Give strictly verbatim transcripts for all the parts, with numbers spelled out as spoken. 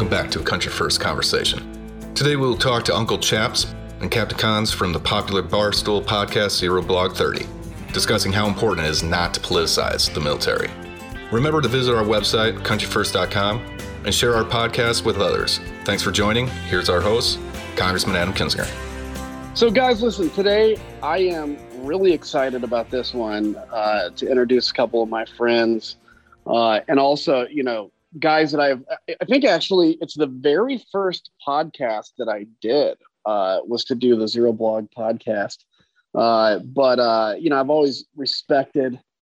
welcome back to a Country First Conversation. Today we'll talk to Uncle Chaps and Captain Cons from the popular Barstool podcast Zero Blog thirty, discussing how important it is not to politicize the military. Remember to visit our website, country first dot com, and share our podcast with others. Thanks for joining. Here's our host, Congressman Adam Kinzinger. So guys, listen, today I am really excited about this one uh, to introduce a couple of my friends uh, and also, you know, guys that I've, I think actually it's the very first podcast that I did uh, was to do the Zero Blog podcast. Uh, but, uh, you know, I've always respected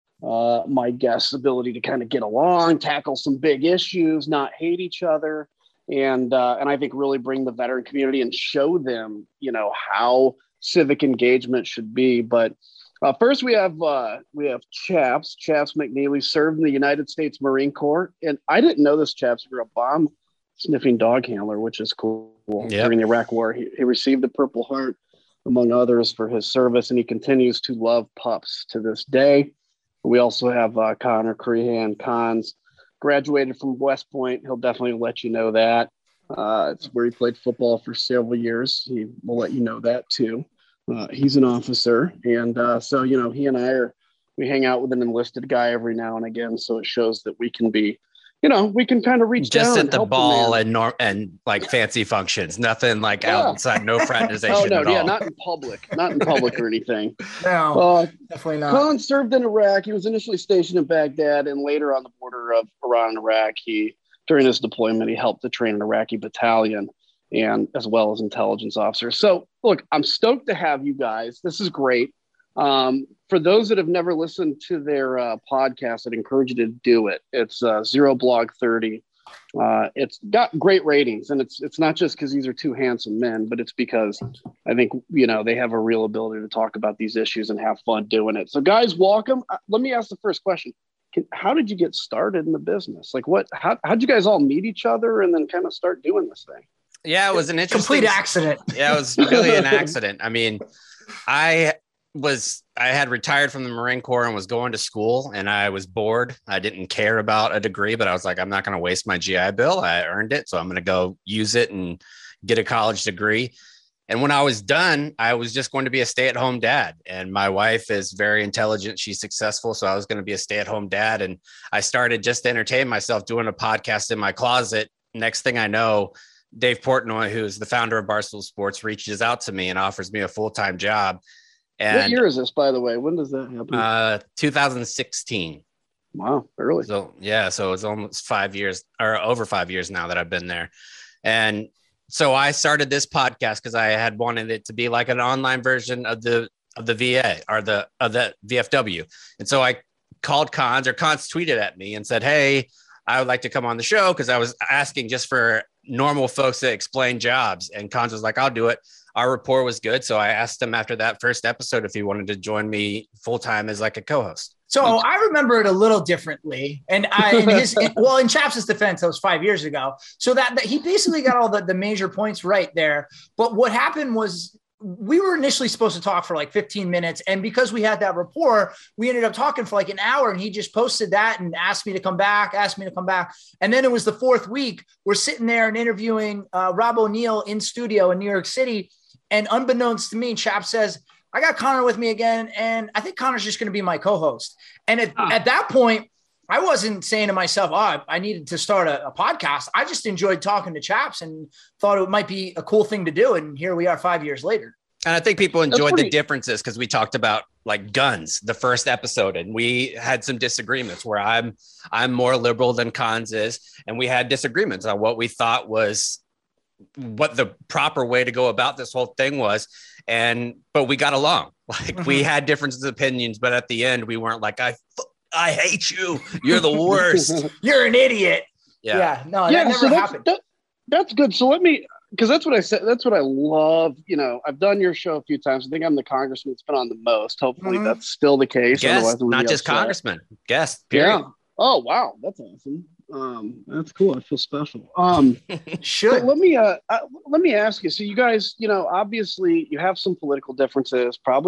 uh, my guests' ability to kind of get along, tackle some big issues, not hate each other. And, uh, and I think really bring the veteran community and show them, you know, how civic engagement should be. But Uh, first, we have uh, we have Chaps. Chaps McNeely served in the United States Marine Corps, and I didn't know this. Chaps, you're a bomb sniffing dog handler, which is cool. Yep. During the Iraq War, he, he received the Purple Heart, among others, for his service, and he continues to love pups to this day. We also have uh, Connor Crehan. Cons graduated from West Point. He'll definitely let you know that. Uh, it's where he played football for several years. He will let you know that too. Uh, he's an officer. And uh, so, you know, he and I are, we hang out with an enlisted guy every now and again. So it shows that we can be, you know, we can kind of reach just down at the ball and nor- and like fancy functions, nothing like yeah. outside, no fraternization oh, no, at yeah, all. Not in public, not in public or anything. No, uh, definitely not. Khan served in Iraq. He was initially stationed in Baghdad and later on the border of Iran and Iraq. He, during his deployment, he helped to train an Iraqi battalion, and as well as intelligence officers. So look, I'm stoked to have you guys. This is great. Um, for those that have never listened to their uh, podcast, I'd encourage you to do it. It's uh, Zero Blog thirty. Uh, it's got great ratings, and it's it's not just because these are two handsome men, but it's because I think, you know, they have a real ability to talk about these issues and have fun doing it. So guys, welcome. Uh, let me ask the first question. Can, how did you get started in the business? Like what, how, how'd you guys all meet each other and then kind of start doing this thing? Yeah, it was an interesting complete accident. Yeah, it was really an accident. I mean, I was I had retired from the Marine Corps and was going to school, and I was bored. I didn't care about a degree, but I was like, I'm not going to waste my G I Bill. I earned it, so I'm going to go use it and get a college degree. And when I was done, I was just going to be a stay-at-home dad. And my wife is very intelligent. She's successful. So I was going to be a stay-at-home dad. And I started just to entertain myself doing a podcast in my closet. Next thing I know, Dave Portnoy, who's the founder of Barstool Sports, reaches out to me and offers me a full-time job. And what year is this, by the way? When does that happen? Uh, two thousand sixteen. Wow, early. So yeah, so it's almost five years or over five years now that I've been there. And so I started this podcast because I had wanted it to be like an online version of the of the V A or the of the V F W. And so I called Cons, or Cons tweeted at me and said, "Hey, I would like to come on the show," because I was asking just for normal folks to explain jobs. And Cons was like, "I'll do it." Our rapport was good. So I asked him after that first episode if he wanted to join me full time as like a co-host. So I remember it a little differently. And I, in his, in, well, in Chaps' defense, that was five years ago. So that, that he basically got all the, the major points right there. But what happened was, we were initially supposed to talk for like fifteen minutes. And because we had that rapport, we ended up talking for like an hour, and he just posted that and asked me to come back, asked me to come back. And then it was the fourth week. We're sitting there and interviewing uh, Rob O'Neill in studio in New York City. And unbeknownst to me, Chap says, I got Connor with me again. And I think Connor's just going to be my co-host. And at, huh. at that point, I wasn't saying to myself, oh, I needed to start a, a podcast. I just enjoyed talking to Chaps and thought it might be a cool thing to do. And here we are five years later. And I think people enjoyed pretty- the differences because we talked about like guns, the first episode, and we had some disagreements where I'm I'm more liberal than Cons is. And we had disagreements on what we thought was what the proper way to go about this whole thing was. And but we got along. Like mm-hmm. we had differences of opinions, but at the end we weren't like, I I hate you. You're the worst. You're an idiot. Yeah. Yeah. No, yeah, that never so that's, happened. That, that's good. So let me, because that's what I said. That's what I love. You know, I've done your show a few times. I think I'm the congressman that's been on the most. Hopefully mm-hmm. that's still the case. Guest, not just upset. Congressman. Guest. Period. Yeah. Oh, wow. That's awesome. Um, that's cool. I feel special. Um, Should so let me uh, uh, let me ask you. So you guys, you know, obviously you have some political differences. Probably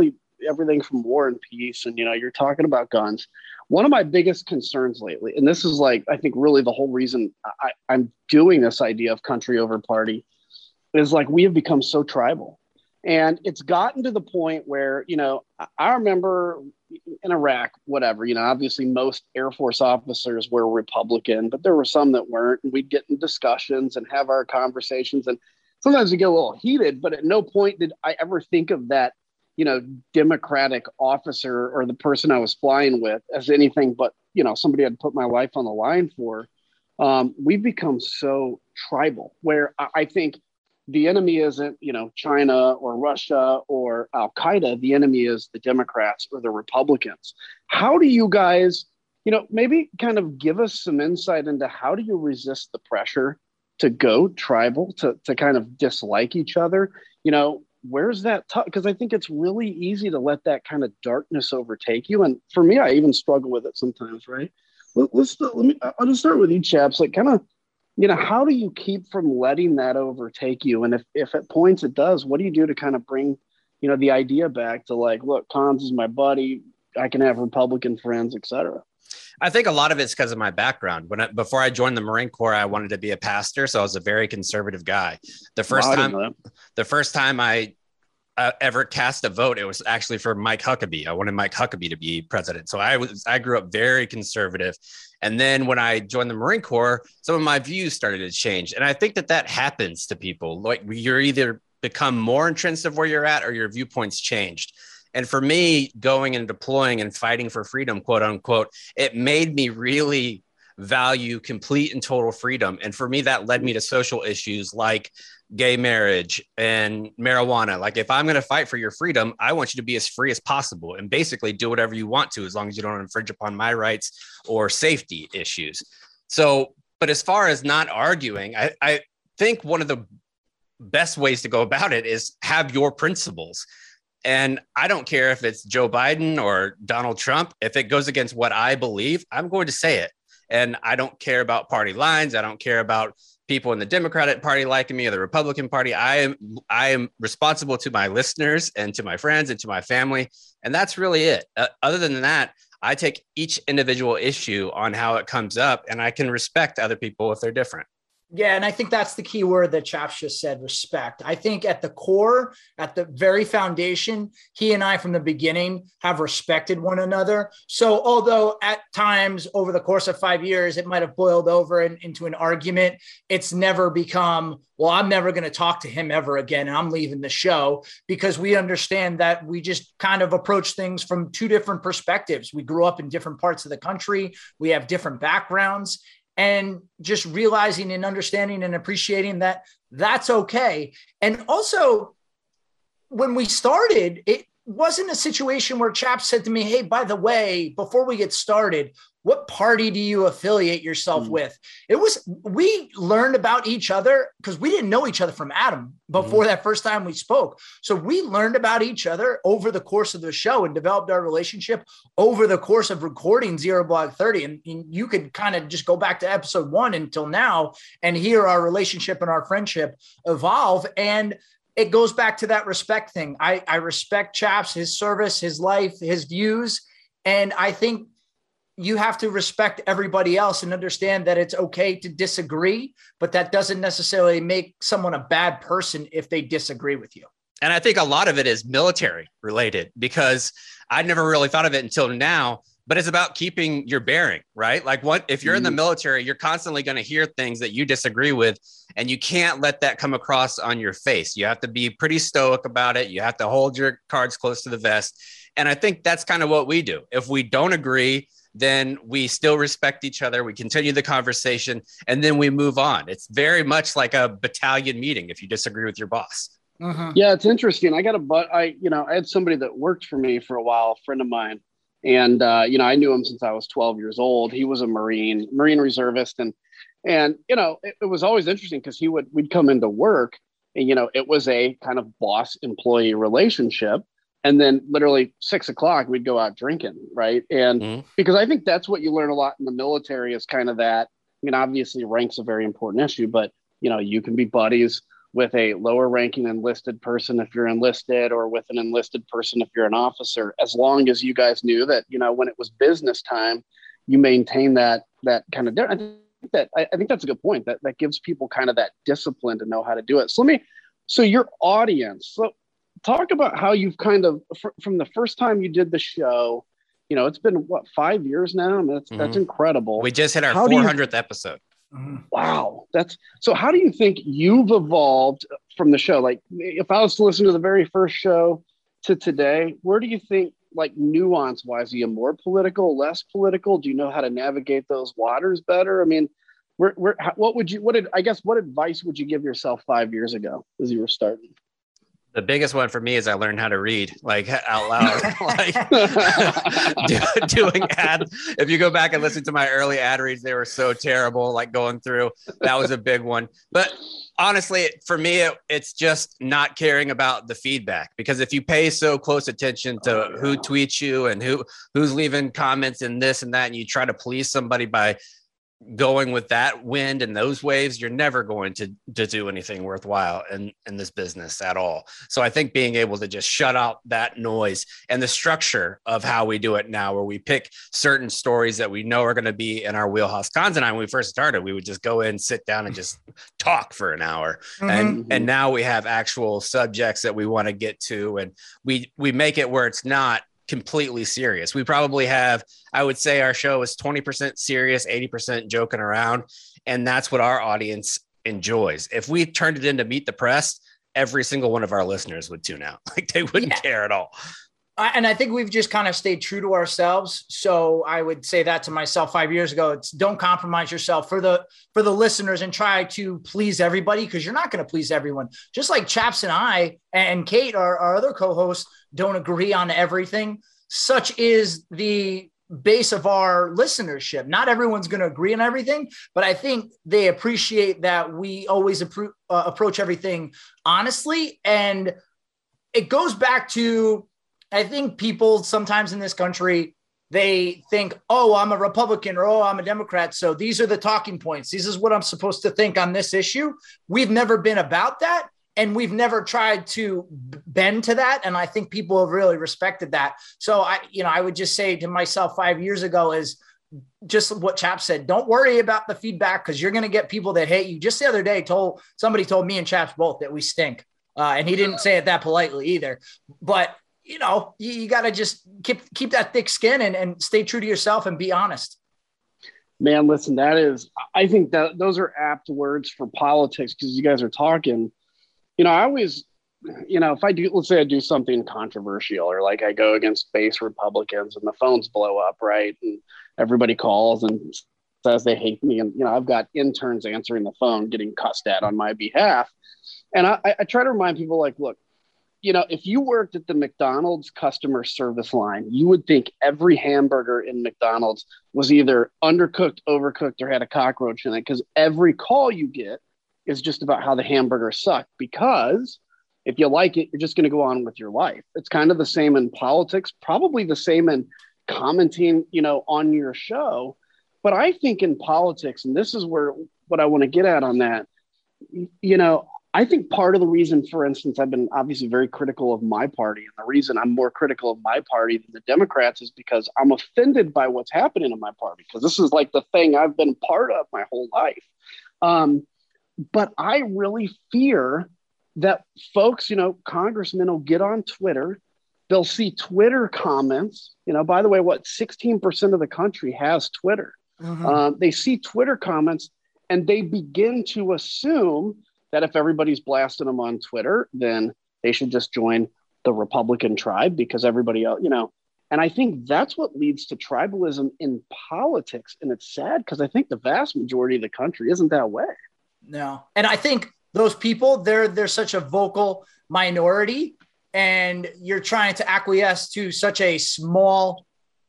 everything from war and peace, and you know, you're talking about guns. One of my biggest concerns lately, and this is like, I think really the whole reason I, I'm doing this idea of country over party, is like we have become so tribal. And it's gotten to the point where, you know, I remember in Iraq, whatever, you know, obviously most Air Force officers were Republican, but there were some that weren't. And we'd get in discussions and have our conversations. And sometimes we get a little heated, but at no point did I ever think of that, you know, Democratic officer or the person I was flying with as anything but, you know, somebody I'd put my life on the line for. Um, we've become so tribal where I, I think the enemy isn't, you know, China or Russia or Al Qaeda. The enemy is the Democrats or the Republicans. How do you guys, you know, maybe kind of give us some insight into how do you resist the pressure to go tribal, to, to kind of dislike each other? You know, where's that tough? Because I think it's really easy to let that kind of darkness overtake you. And for me, I even struggle with it sometimes, right? Let, let's, let me, I'll just start with you chaps, like kind of, you know, how do you keep from letting that overtake you? And if, if at points it does, what do you do to kind of bring, you know, the idea back to like, look, Cons is my buddy. I can have Republican friends, et cetera. I think a lot of it's because of my background. When I, before I joined the Marine Corps, I wanted to be a pastor. So I was a very conservative guy. The first Wow, time, the first time I uh, ever cast a vote, it was actually for Mike Huckabee. I wanted Mike Huckabee to be president. So I was, I grew up very conservative. And then when I joined the Marine Corps, some of my views started to change. And I think that that happens to people. Like you're either become more entrenched of where you're at or your viewpoints changed. And for me, going and deploying and fighting for freedom, quote unquote, it made me really value complete and total freedom. And for me, that led me to social issues like gay marriage and marijuana. Like if I'm going to fight for your freedom, I want you to be as free as possible and basically do whatever you want to, as long as you don't infringe upon my rights or safety issues. So, but as far as not arguing, I, I think one of the best ways to go about it is have your principles. And I don't care if it's Joe Biden or Donald Trump. If it goes against what I believe, I'm going to say it. And I don't care about party lines. I don't care about people in the Democratic Party liking me or the Republican Party. I am I am responsible to my listeners and to my friends and to my family. And that's really it. Uh, other than that, I take each individual issue on how it comes up, and I can respect other people if they're different. Yeah, and I think that's the key word that Chaps just said, respect. I think at the core, at the very foundation, he and I from the beginning have respected one another. So although at times over the course of five years, it might have boiled over in, into an argument, it's never become, well, I'm never going to talk to him ever again, and I'm leaving the show, because we understand that we just kind of approach things from two different perspectives. We grew up in different parts of the country. We have different backgrounds. And just realizing and understanding and appreciating that that's okay. And also, when we started, it wasn't a situation where Chaps said to me, hey, by the way, before we get started, what party do you affiliate yourself mm. with? It was, we learned about each other because we didn't know each other from Adam before mm. that first time we spoke. So we learned about each other over the course of the show and developed our relationship over the course of recording Zero Blog thirty. And, and you could kind of just go back to episode one until now and hear our relationship and our friendship evolve. And it goes back to that respect thing. I, I respect Chaps, his service, his life, his views. And I think you have to respect everybody else and understand that it's okay to disagree, but that doesn't necessarily make someone a bad person if they disagree with you. And I think a lot of it is military related, because I never really thought of it until now, but it's about keeping your bearing, right? Like what, if you're in the military, you're constantly going to hear things that you disagree with, and you can't let that come across on your face. You have to be pretty stoic about it. You have to hold your cards close to the vest. And I think that's kind of what we do. If we don't agree, then we still respect each other. We continue the conversation, and then we move on. It's very much like a battalion meeting if you disagree with your boss. Uh-huh. Yeah, it's interesting. I got a, but I, you know, I had somebody that worked for me for a while, a friend of mine. And, uh, you know, I knew him since I was twelve years old. He was a Marine, Marine reservist. And, and, you know, it, it was always interesting because he would, we'd come into work and, you know, it was a kind of boss employee relationship. And then literally six o'clock, we'd go out drinking. Right. And mm-hmm. because I think that's what you learn a lot in the military is kind of that, I mean, obviously rank's a very important issue, but, you know, you can be buddies with a lower ranking enlisted person if you're enlisted, or with an enlisted person if you're an officer, as long as you guys knew that, you know, when it was business time, you maintain that that kind of. I think that I, I think that's a good point. That that gives people kind of that discipline to know how to do it. So let me. So your audience. So talk about how you've kind of fr- from the first time you did the show. You know, it's been what, five years now. I mean, that's mm-hmm. that's incredible. We just hit our four hundredth episode. Wow, that's so. How do you think you've evolved from the show? Like, if I was to listen to the very first show to today, where do you think, like, nuance wise, are you more political, less political? Do you know how to navigate those waters better? I mean, where, where, what would you, what did, I guess, what advice would you give yourself five years ago as you were starting? The biggest one for me is I learned how to read, like, out loud, like do, doing ads. If you go back and listen to my early ad reads, they were so terrible, like going through. That was a big one. But honestly, for me, it, it's just not caring about the feedback, because if you pay so close attention to oh, yeah. who tweets you and who who's leaving comments and this and that, and you try to please somebody by going with that wind and those waves, you're never going to, to do anything worthwhile in, in this business at all. So I think being able to just shut out that noise, and the structure of how we do it now, where we pick certain stories that we know are going to be in our wheelhouse. Cons and I, when we first started, we would just go in, sit down and just talk for an hour. Mm-hmm. And, and now we have actual subjects that we want to get to, and we, we make it where it's not completely serious. We probably have, I would say our show is twenty percent serious, eighty percent joking around. And that's what our audience enjoys. If we turned it into Meet the Press, every single one of our listeners would tune out. Like, they wouldn't yeah. care at all. And I think we've just kind of stayed true to ourselves. So I would say that to myself five years ago. It's don't compromise yourself for the for the listeners and try to please everybody, because you're not going to please everyone. Just like Chaps and I and Kate, our, our other co-hosts, don't agree on everything. Such is the base of our listenership. Not everyone's going to agree on everything, but I think they appreciate that we always appro- uh, approach everything honestly. And it goes back to, I think people sometimes in this country, they think, oh, I'm a Republican, or, oh, I'm a Democrat, so these are the talking points. This is what I'm supposed to think on this issue. We've never been about that, and we've never tried to bend to that. And I think people have really respected that. So I, you know, I would just say to myself five years ago is just what Chap said. Don't worry about the feedback, because you're going to get people that hate you. Just the other day, told somebody told me and Chaps both that we stink. Uh, and he didn't say it that politely either. But you know, you, you got to just keep keep that thick skin and, and stay true to yourself and be honest. Man, listen, that is, I think that those are apt words for politics, because you guys are talking. You know, I always, you know, if I do, let's say I do something controversial, or like I go against base Republicans and the phones blow up, right? And everybody calls and says they hate me. And, you know, I've got interns answering the phone, getting cussed at on my behalf. And I, I try to remind people, like, look, you know, if you worked at the McDonald's customer service line, you would think every hamburger in McDonald's was either undercooked, overcooked, or had a cockroach in it, because every call you get is just about how the hamburger sucked. Because if you like it, you're just going to go on with your life. It's kind of the same in politics, probably the same in commenting, you know, on your show. But I think in politics, and this is where what I want to get at on that, you know, I think part of the reason, for instance, I've been obviously very critical of my party, and the reason I'm more critical of my party than the Democrats is because I'm offended by what's happening in my party, because this is like the thing I've been part of my whole life. Um, but I really fear that folks, you know, congressmen will get on Twitter, they'll see Twitter comments. You know, by the way, what, sixteen percent of the country has Twitter. Mm-hmm. Um, they see Twitter comments and they begin to assume that if everybody's blasting them on Twitter, then they should just join the Republican tribe, because everybody else, you know, and I think that's what leads to tribalism in politics. And it's sad, because I think the vast majority of the country isn't that way. No. And I think those people, they're, they're such a vocal minority, and you're trying to acquiesce to such a small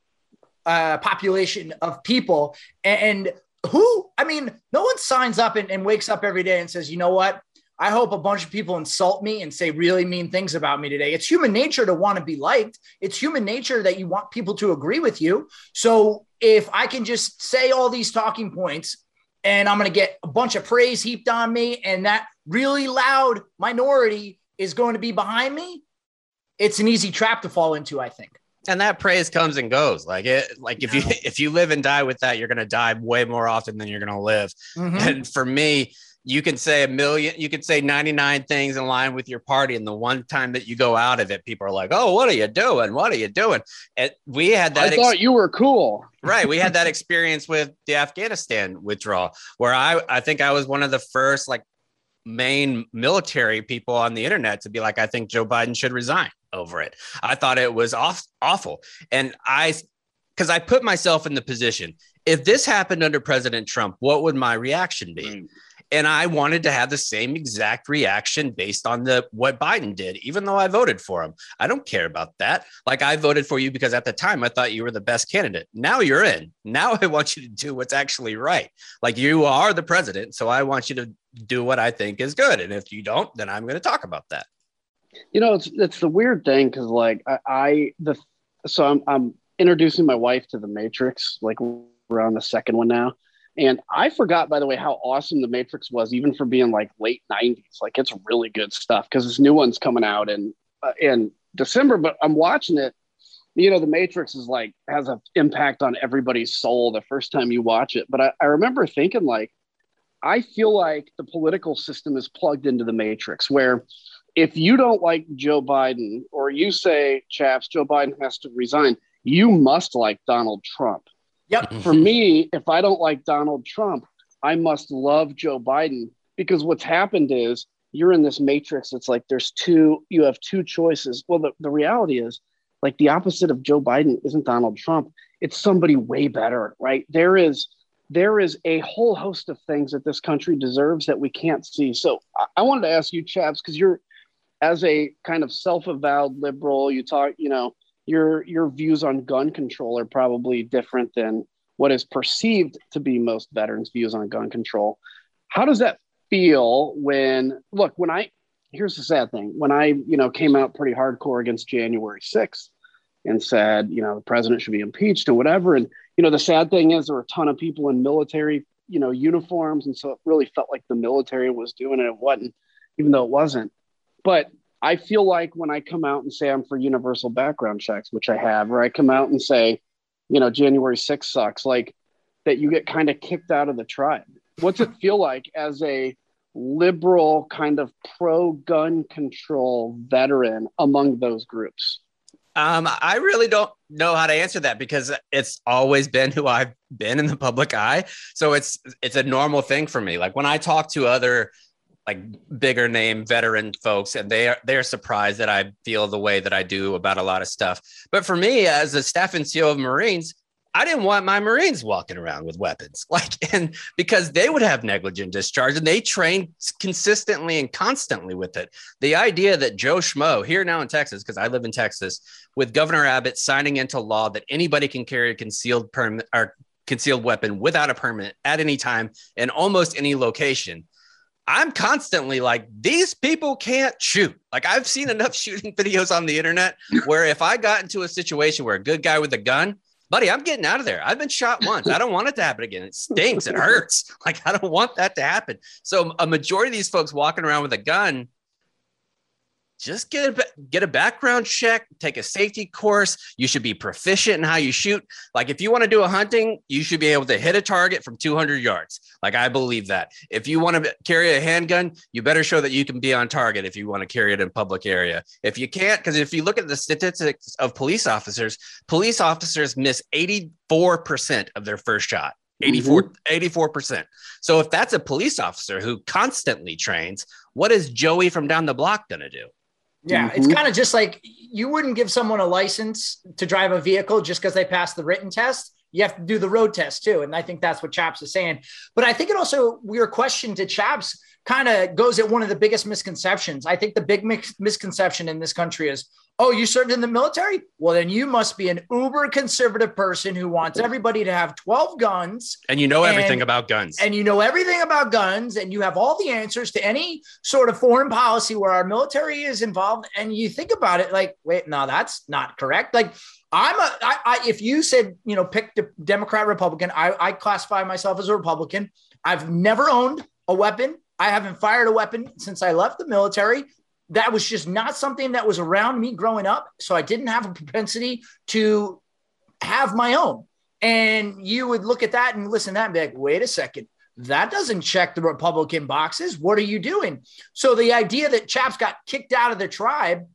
uh, population of people. And, and who, I mean, no one signs up and, and wakes up every day and says, you know what? I hope a bunch of people insult me and say really mean things about me today. It's human nature to want to be liked. It's human nature that you want people to agree with you. So if I can just say all these talking points and I'm going to get a bunch of praise heaped on me, and that really loud minority is going to be behind me, it's an easy trap to fall into, I think. And that praise comes and goes. Like it, like if you if you live and die with that, you're going to die way more often than you're going to live. Mm-hmm. And for me, you can say a million, you could say ninety-nine things in line with your party, and the one time that you go out of it, people are like, "Oh, what are you doing? What are you doing?" And we had that. I thought ex- you were cool, right? We had that experience with the Afghanistan withdrawal, where I I think I was one of the first like main military people on the internet to be like, "I think Joe Biden should resign over it." I thought it was off, awful, and I, because I put myself in the position, if this happened under President Trump, what would my reaction be? Mm. And I wanted to have the same exact reaction based on the what Biden did, even though I voted for him. I don't care about that. Like, I voted for you because at the time I thought you were the best candidate. Now you're in. Now I want you to do what's actually right. Like, you are the president, so I want you to do what I think is good. And if you don't, then I'm going to talk about that. You know, it's it's the weird thing because, like, I, I the so I'm I'm introducing my wife to The Matrix. Like, we're on the second one now. And I forgot, by the way, how awesome The Matrix was, even for being like late nineties. Like, it's really good stuff because this new one's coming out in uh, in December. But I'm watching it. You know, The Matrix is like has an impact on everybody's soul the first time you watch it. But I, I remember thinking, like, I feel like the political system is plugged into The Matrix, where if you don't like Joe Biden, or you say, chaps, Joe Biden has to resign, you must like Donald Trump. Yep. For me, if I don't like Donald Trump, I must love Joe Biden, because what's happened is you're in this matrix. It's like there's two, you have two choices. Well, the, the reality is, like, the opposite of Joe Biden isn't Donald Trump. It's somebody way better, right? There is, there is a whole host of things that this country deserves that we can't see. So I, I wanted to ask you, chaps, because you're, as a kind of self-avowed liberal, you talk, you know, your your views on gun control are probably different than what is perceived to be most veterans' views on gun control. How does that feel when, look, when I, here's the sad thing, when I, you know, came out pretty hardcore against January sixth and said, you know, the president should be impeached and whatever. And, you know, the sad thing is there were a ton of people in military, you know, uniforms. And so it really felt like the military was doing it. It wasn't, even though it wasn't. But I feel like when I come out and say I'm for universal background checks, which I have, or I come out and say, you know, January sixth sucks, like, that you get kind of kicked out of the tribe. What's it feel like as a liberal kind of pro-gun control veteran among those groups? Um, I really don't know how to answer that, because it's always been who I've been in the public eye. So it's it's a normal thing for me. Like, when I talk to other like bigger name veteran folks, and they are, they're surprised that I feel the way that I do about a lot of stuff. But for me, as a staff N C O of Marines, I didn't want my Marines walking around with weapons, like, and because they would have negligent discharge, and they train consistently and constantly with it. The idea that Joe Schmo here now in Texas, because I live in Texas, with Governor Abbott signing into law that anybody can carry a concealed permit or concealed weapon without a permit at any time in almost any location, I'm constantly like, these people can't shoot. Like, I've seen enough shooting videos on the internet where if I got into a situation where a good guy with a gun, buddy, I'm getting out of there. I've been shot once. I don't want it to happen again. It stinks. It hurts. Like, I don't want that to happen. So a majority of these folks walking around with a gun, just get a, get a background check, take a safety course. You should be proficient in how you shoot. Like, if you want to do a hunting, you should be able to hit a target from two hundred yards. Like, I believe that. If you want to carry a handgun, you better show that you can be on target if you want to carry it in public area. If you can't, because if you look at the statistics of police officers, police officers miss eighty-four percent of their first shot. eighty-four, mm-hmm. eighty-four percent. So if that's a police officer who constantly trains, what is Joey from down the block going to do? Yeah, mm-hmm. It's kind of just like you wouldn't give someone a license to drive a vehicle just because they passed the written test. You have to do the road test too. And I think that's what Chaps is saying. But I think it also, your question to Chaps kind of goes at one of the biggest misconceptions. I think the big mis- misconception in this country is, oh, you served in the military? Well, then you must be an uber conservative person who wants everybody to have twelve guns. And you know and, everything about guns. And you know everything about guns, and you have all the answers to any sort of foreign policy where our military is involved. And you think about it like, wait, no, that's not correct. Like, I'm a, I, I, if you said, you know, pick the Democrat, Republican, I, I classify myself as a Republican. I've never owned a weapon. I haven't fired a weapon since I left the military. That was just not something that was around me growing up. So I didn't have a propensity to have my own. And you would look at that and listen to that and be like, wait a second, that doesn't check the Republican boxes. What are you doing? So the idea that Chaps got kicked out of the tribe,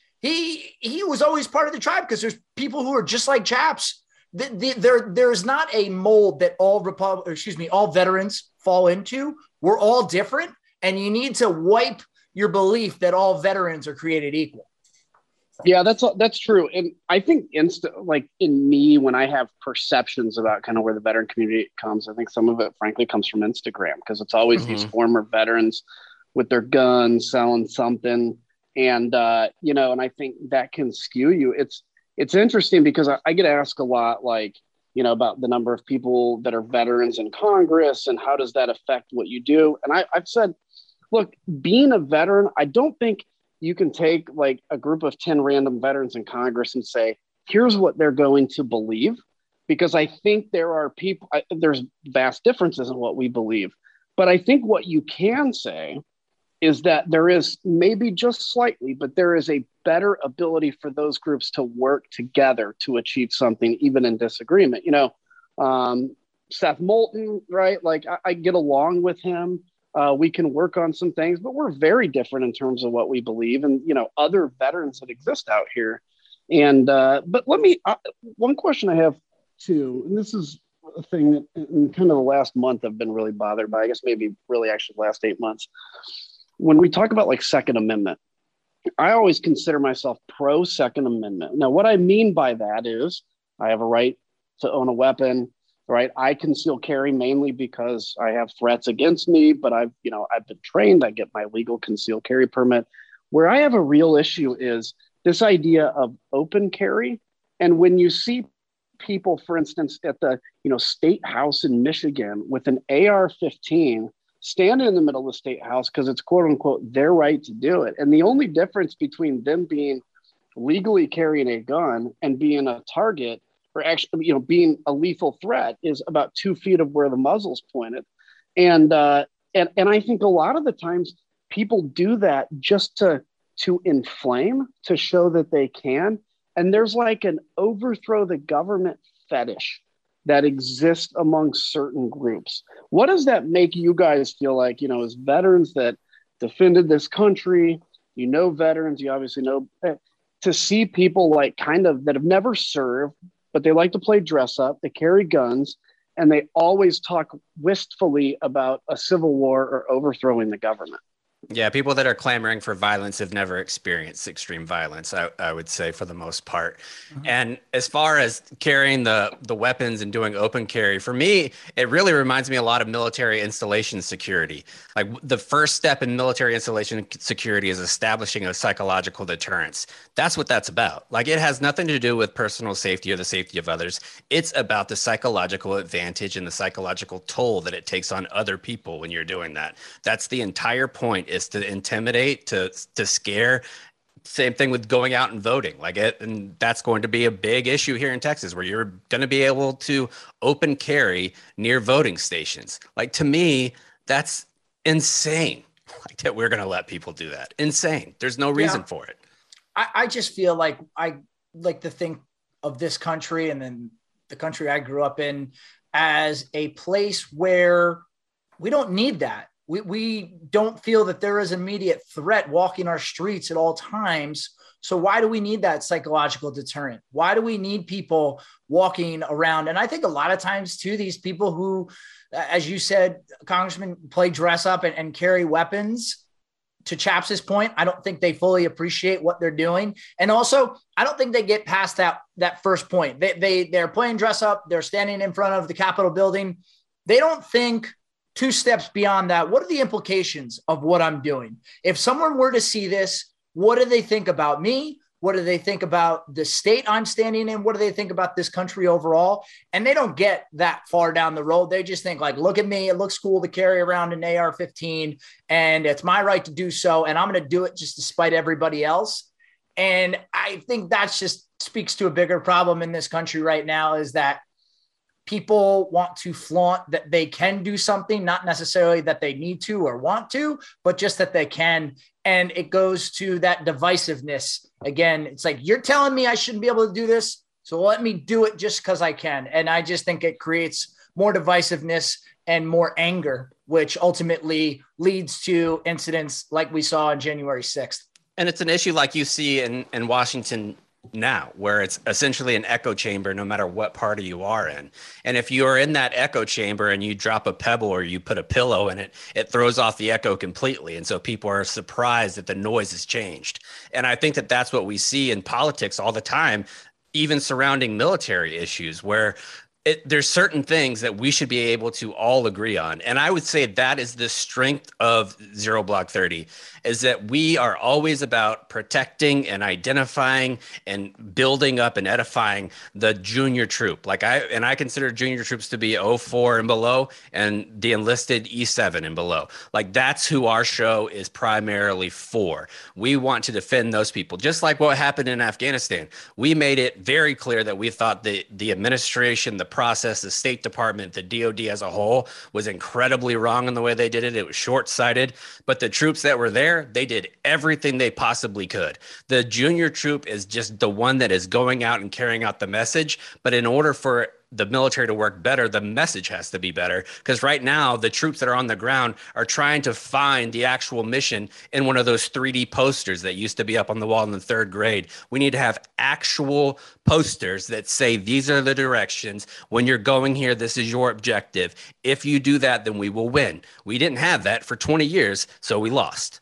he, he was always part of the tribe because there's people who are just like Chaps. The, the, there, there's not a mold that all Repub- excuse me, all veterans fall into. We're all different, and you need to wipe your belief that all veterans are created equal. Yeah, that's that's true. And I think insta- like in me, when I have perceptions about kind of where the veteran community comes, I think some of it frankly comes from Instagram, because it's always mm-hmm. these former veterans with their guns selling something. And, uh, you know, and I think that can skew you. It's, it's interesting because I, I get asked a lot, like, you know, about the number of people that are veterans in Congress and how does that affect what you do? And I, I've said, look, being a veteran, I don't think you can take like a group of ten random veterans in Congress and say, here's what they're going to believe. Because I think there are people, I, there's vast differences in what we believe. But I think what you can say is that there is maybe just slightly, but there is a better ability for those groups to work together to achieve something, even in disagreement. You know, um, Seth Moulton, right? Like I, I get along with him. Uh, we can work on some things, but we're very different in terms of what we believe and, you know, other veterans that exist out here. And, uh, but let me, uh, one question I have too, and this is a thing that in kind of the last month I've been really bothered by, I guess maybe really actually the last eight months. When we talk about like Second Amendment, I always consider myself pro Second Amendment. Now, what I mean by that is I have a right to own a weapon, right? I conceal carry mainly because I have threats against me, but I've, you know, I've been trained. I get my legal concealed carry permit. Where I have a real issue is this idea of open carry. And when you see people, for instance, at the, you know, State House in Michigan with an A R fifteen standing in the middle of the State House because it's quote unquote their right to do it. And the only difference between them being legally carrying a gun and being a target, or actually, you know, being a lethal threat, is about two feet of where the muzzle's pointed. And uh, and and I think a lot of the times people do that just to to inflame, to show that they can. And there's like an overthrow the government fetish that exists among certain groups. What does that make you guys feel like, you know, as veterans that defended this country, you know, veterans, you obviously know, to see people like kind of that have never served, but they like to play dress up, they carry guns, and they always talk wistfully about a civil war or overthrowing the government? Yeah, people that are clamoring for violence have never experienced extreme violence, I, I would say, for the most part. Mm-hmm. And as far as carrying the, the weapons and doing open carry, for me, it really reminds me a lot of military installation security. Like the first step in military installation security is establishing a psychological deterrence. That's what that's about. Like it has nothing to do with personal safety or the safety of others. It's about the psychological advantage and the psychological toll that it takes on other people when you're doing that. That's the entire point, is to intimidate, to to scare. Same thing with going out and voting, like it, and that's going to be a big issue here in Texas, where you're going to be able to open carry near voting stations. Like to me, that's insane. Like that we're going to let people do that. Insane. There's no reason yeah. for it. I, I just feel like I like to think of this country and then the country I grew up in as a place where we don't need that. We, we don't feel that there is immediate threat walking our streets at all times. So why do we need that psychological deterrent? Why do we need people walking around? And I think a lot of times too, these people who, as you said, Congressman, play dress up and, and carry weapons, to Chaps's point, I don't think they fully appreciate what they're doing. And also, I don't think they get past that, that first point. They, they, they're playing dress up. They're standing in front of the Capitol building. They don't think two steps beyond that, what are the implications of what I'm doing? If someone were to see this, what do they think about me? What do they think about the state I'm standing in? What do they think about this country overall? And they don't get that far down the road. They just think like, look at me. It looks cool to carry around an A R fifteen and it's my right to do so. And I'm going to do it just despite everybody else. And I think that's just speaks to a bigger problem in this country right now, is that people want to flaunt that they can do something, not necessarily that they need to or want to, but just that they can. And it goes to that divisiveness. Again, it's like, you're telling me I shouldn't be able to do this, so let me do it just because I can. And I just think it creates more divisiveness and more anger, which ultimately leads to incidents like we saw on January sixth. And it's an issue like you see in, in Washington now, where it's essentially an echo chamber, no matter what party you are in. And if you're in that echo chamber and you drop a pebble or you put a pillow in it, it throws off the echo completely. And so people are surprised that the noise has changed. And I think that that's what we see in politics all the time, even surrounding military issues, where It, there's certain things that we should be able to all agree on. And I would say that is the strength of Zero Block thirty, is that we are always about protecting and identifying and building up and edifying the junior troop. Like I, and I consider junior troops to be oh four and below and the enlisted E seven and below. Like that's who our show is primarily for. We want to defend those people, just like what happened in Afghanistan. We made it very clear that we thought the, the administration, the process, the State Department, the D O D as a whole was incredibly wrong in the way they did it. It was short-sighted, but the troops that were there, they did everything they possibly could. The junior troop is just the one that is going out and carrying out the message. But in order for the military to work better, the message has to be better. Because right now, the troops that are on the ground are trying to find the actual mission in one of those three D posters that used to be up on the wall in the third grade. We need to have actual posters that say, these are the directions. When you're going here, this is your objective. If you do that, then we will win. We didn't have that for twenty years, so we lost.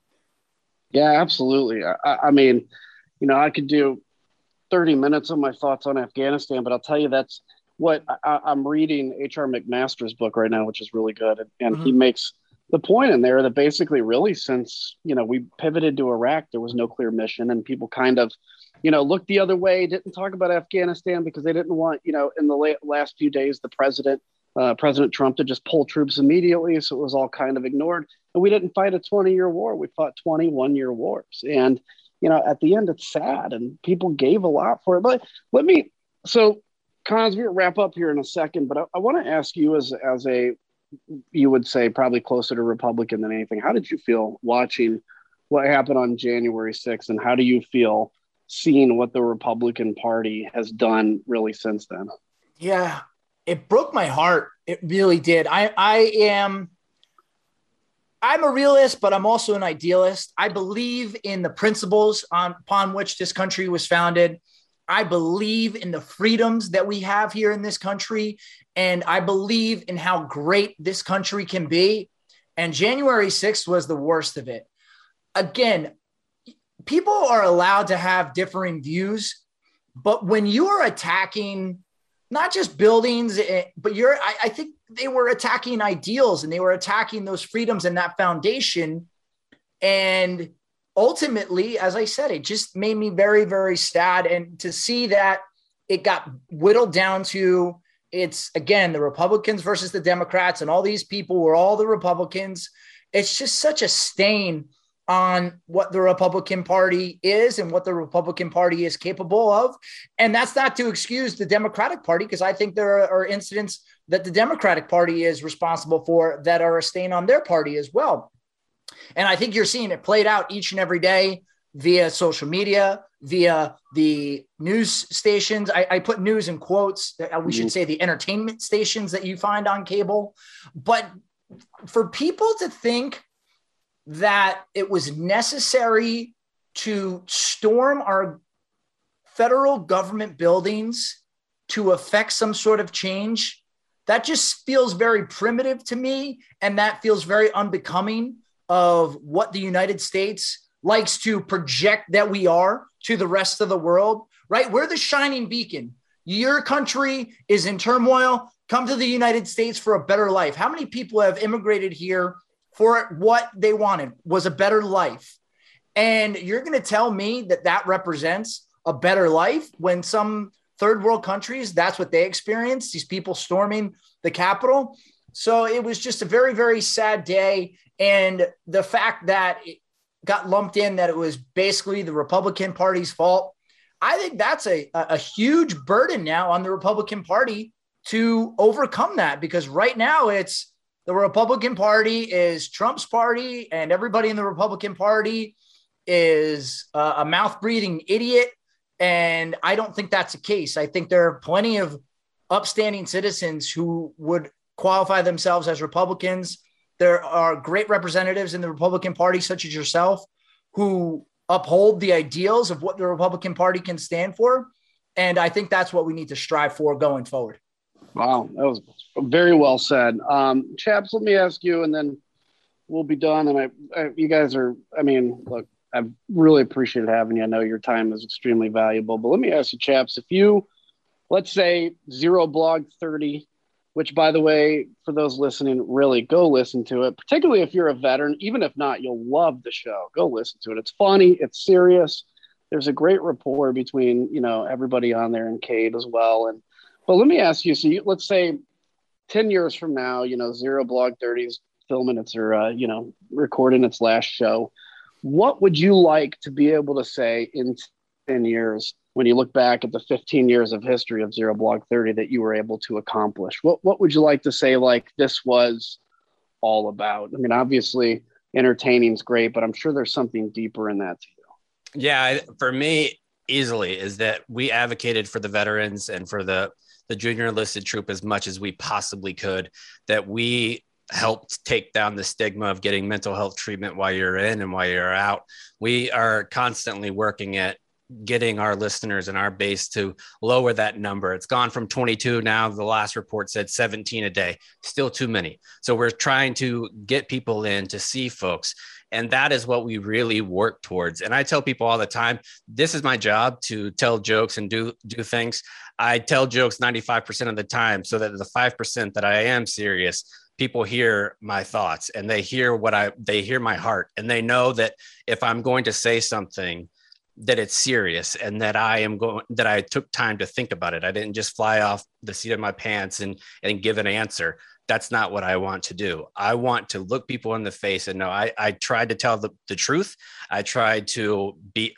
Yeah, absolutely. I, I mean, you know, I could do thirty minutes of my thoughts on Afghanistan, but I'll tell you that's what I, I'm reading H R McMaster's book right now, which is really good. And, and mm-hmm. he makes the point in there that basically really since, you know, we pivoted to Iraq, there was no clear mission and people kind of, you know, looked the other way, didn't talk about Afghanistan because they didn't want, you know, in the la- last few days, the president, uh, President Trump to just pull troops immediately. So it was all kind of ignored. And we didn't fight a twenty year war. We fought twenty-one year wars. And, you know, at the end, it's sad and people gave a lot for it. But let me, so Cons, we'll wrap up here in a second, but I, I want to ask you as, as a, you would say probably closer to Republican than anything. How did you feel watching what happened on January sixth? And how do you feel seeing what the Republican Party has done really since then? Yeah, it broke my heart. It really did. I, I am, I'm a realist, but I'm also an idealist. I believe in the principles on, upon which this country was founded. I believe in the freedoms that we have here in this country. And I believe in how great this country can be. And January sixth was the worst of it. Again, people are allowed to have differing views, but when you are attacking not just buildings, but you're, I, I think they were attacking ideals and they were attacking those freedoms and that foundation. And ultimately, as I said, it just made me very, very sad. And to see that it got whittled down to it's, again, the Republicans versus the Democrats, and all these people were all the Republicans. It's just such a stain on what the Republican Party is and what the Republican Party is capable of. And that's not to excuse the Democratic Party, because I think there are, are incidents that the Democratic Party is responsible for that are a stain on their party as well. And I think you're seeing it played out each and every day via social media, via the news stations. I, I put news in quotes. We mm-hmm. should say the entertainment stations that you find on cable. But for people to think that it was necessary to storm our federal government buildings to affect some sort of change, that just feels very primitive to me. And that feels very unbecoming of what the United States likes to project that we are to the rest of the world, right? We're the shining beacon. Your country is in turmoil. come to the United States for a better life? How many people have immigrated here for what they wanted was a better life? And you're going to tell me that that represents a better life when some third world countries, that's what they experience, these people storming the Capitol. So it was just a very, very sad day. And the fact that it got lumped in that it was basically the Republican Party's fault, I think that's a, a huge burden now on the Republican Party to overcome that, because right now it's the Republican Party is Trump's party, and everybody in the Republican Party is uh, a mouth-breathing idiot. And I don't think that's the case. I think there are plenty of upstanding citizens who would qualify themselves as Republicans. There are great representatives in the Republican Party, such as yourself, who uphold the ideals of what the Republican Party can stand for. And I think that's what we need to strive for going forward. Wow, that was very well said. Um, Chaps, let me ask you, and then we'll be done. And I, I you guys are, I mean, look, I've really appreciated having you. I know your time is extremely valuable, but let me ask you, Chaps, if you, let's say Zero Blog thirty, which, by the way, for those listening, really go listen to it, particularly if you're a veteran. Even if not, you'll love the show. Go listen to it. It's funny. It's serious. There's a great rapport between, you know, everybody on there and Cade as well. And, but let me ask you, so you, let's say ten years from now, you know, Zero Blog thirty's filming its, or, uh, you know, recording its last show. What would you like to be able to say in ten years when you look back at the fifteen years of history of Zero Blog thirty that you were able to accomplish? What What would you like to say, like, this was all about? I mean, obviously entertaining is great, but I'm sure there's something deeper in that to you. Yeah, for me, easily is that we advocated for the veterans and for the, the junior enlisted troop as much as we possibly could, that we helped take down the stigma of getting mental health treatment while you're in and while you're out. We are constantly working at getting our listeners and our base to lower that number. It's gone from twenty-two now. The last report said seventeen a day, still too many. So we're trying to get people in to see folks. And that is what we really work towards. And I tell people all the time, this is my job, to tell jokes and do, do things. I tell jokes ninety-five percent of the time, so that the five percent that I am serious, people hear my thoughts and they hear what I, they hear my heart, and they know that if I'm going to say something, that it's serious, and that I am going, that I took time to think about it. I didn't just fly off the seat of my pants and, and give an answer. That's not what I want to do. I want to look people in the face and know I, I tried to tell the, the truth. I tried to be,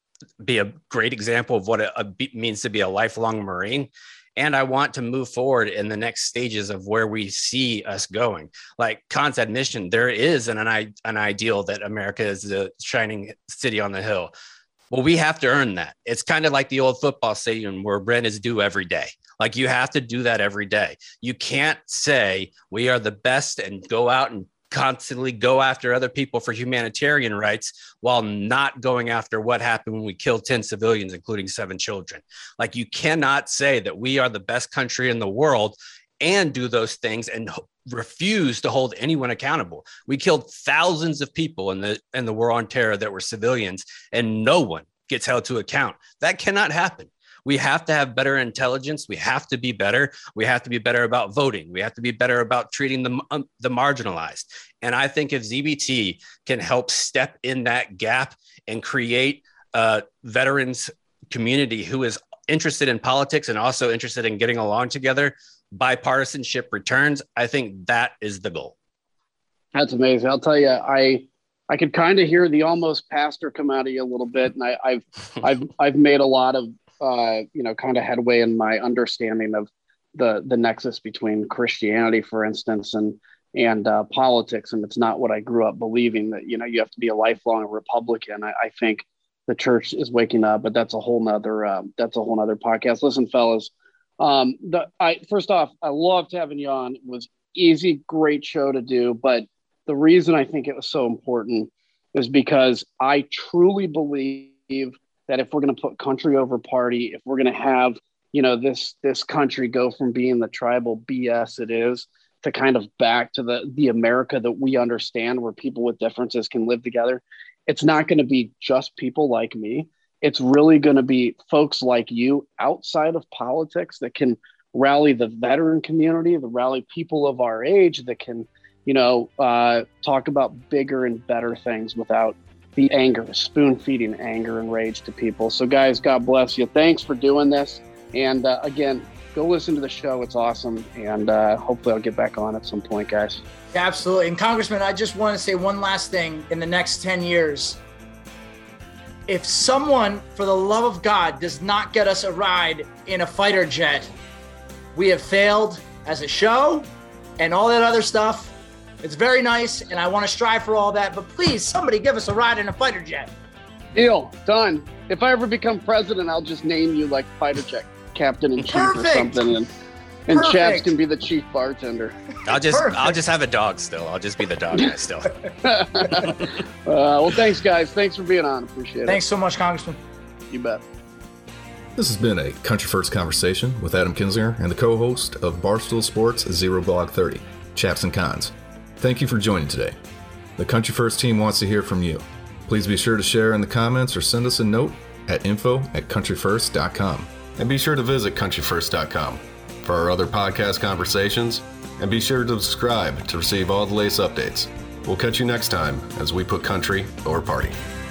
be a great example of what it a, means to be a lifelong Marine. And I want to move forward in the next stages of where we see us going. Like Khan's admission, there is an, an, an ideal that America is the shining city on the hill. Well, we have to earn that. It's kind of like the old football stadium where rent is due every day. Like, you have to do that every day. You can't say we are the best and go out and constantly go after other people for humanitarian rights while not going after what happened when we killed ten civilians, including seven children. Like, you cannot say that we are the best country in the world and do those things and refuse to hold anyone accountable. We killed thousands of people in the in the war on terror that were civilians, and no one gets held to account. That cannot happen. We have to have better intelligence. We have to be better. We have to be better about voting. We have to be better about treating the, um, the marginalized. And I think if Z B T can help step in that gap and create a veterans community who is interested in politics and also interested in getting along together, bipartisanship returns, I think that is the goal. That's amazing. I'll tell you, I I could kind of hear the almost pastor come out of you a little bit, and I, I've I've I've made a lot of uh, you know kind of headway in my understanding of the the nexus between Christianity, for instance, and and uh, politics. And it's not what I grew up believing, that you know you have to be a lifelong Republican. I, I think the church is waking up, but that's a whole nother uh, that's a whole nother podcast. Listen, fellas. Um, the, I, first off, I loved having you on. It was easy, great show to do. But the reason I think it was so important is because I truly believe that if we're going to put country over party, if we're going to have, you know, this, this country go from being the tribal B S it is to kind of back to the, the America that we understand, where people with differences can live together, it's not going to be just people like me. It's really going to be folks like you outside of politics that can rally the veteran community, the rally people of our age that can, you know, uh, talk about bigger and better things without the anger, spoon feeding anger and rage to people. So guys, God bless you. Thanks for doing this. And uh, again, go listen to the show. It's awesome. And uh, hopefully I'll get back on at some point, guys. Absolutely. And Congressman, I just want to say one last thing. In the next ten years, if someone, for the love of God, does not get us a ride in a fighter jet, we have failed as a show and all that other stuff. It's very nice, and I want to strive for all that. But please, somebody give us a ride in a fighter jet. Deal. Done. If I ever become president, I'll just name you like fighter jet captain in chief or something, and and Perfect. Chaps can be the chief bartender. I'll just Perfect. I'll just have a dog still. I'll just be the dog guy still. uh, well, thanks, guys. Thanks for being on. Appreciate Thanks so much, Congressman. it. You bet. This has been a Country First Conversation with Adam Kinzinger and the co-host of Barstool Sports Zero Blog thirty, Chaps and Cons. Thank you for joining today. The Country First team wants to hear from you. Please be sure to share in the comments or send us a note at info at country first dot com. And be sure to visit country first dot com for our other podcast conversations, and be sure to subscribe to receive all the latest updates. We'll catch you next time as we put country over party.